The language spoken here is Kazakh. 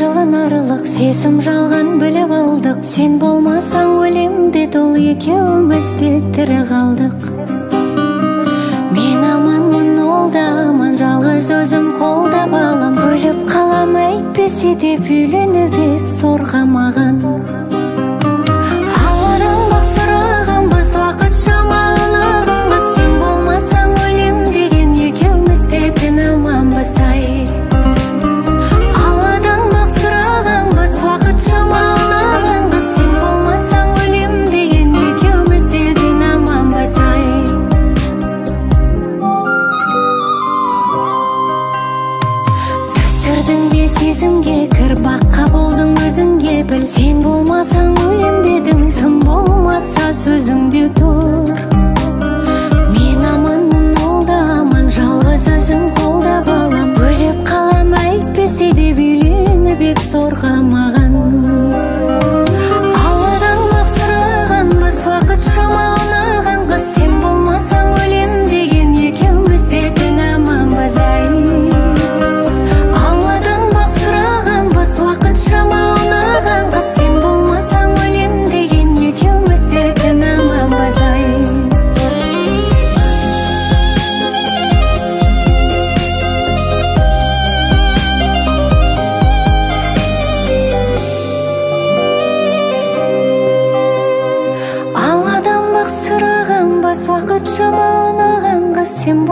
жылынарлық сезім жалған біліп алдық. Сен болмасаң өлем деді, ол екеуміз де тірі қалдық. Мен аманмын, ол да аман, жалғыз өзім қолдап алам. Өліп қалам әйтпесе де үйленіп ет зорға маған. Алладан бақ сұрағанбыз, уақыт шамалағанбыз. Сен болмасаң өлем деген екеуміз де дін аманбыз ай. Алладан бақ сұрағанбыз, уақыт шамалағанбыз. Сен болмасаң өлем деген екеуміз де дін аманбыз ай. Түсірдің бе сезімге, кір баққа болдың өзіңге біл. Сен болмасаң өлем дедің, тым болмаса сөзіңде тұр. Мен аманмын, ол да аман, жалғыз өзім қолдап алам. Өліп қалам әйтпесе де үйленіп ет зорға маған. Алладан бақ сұрағанбыз, уақыт шамалаған қыз. Сен болмасаң өлем деген екеуміз де дін аманбыз ай. Алладан бақ сұрағанбыз, уақыт шамалаған қыз. Сен болмасаң өлем деген екеуміз де дін аманбыз ай. Алладан бақ сұрағанбыз, уақыт шамалаған қыз. Сен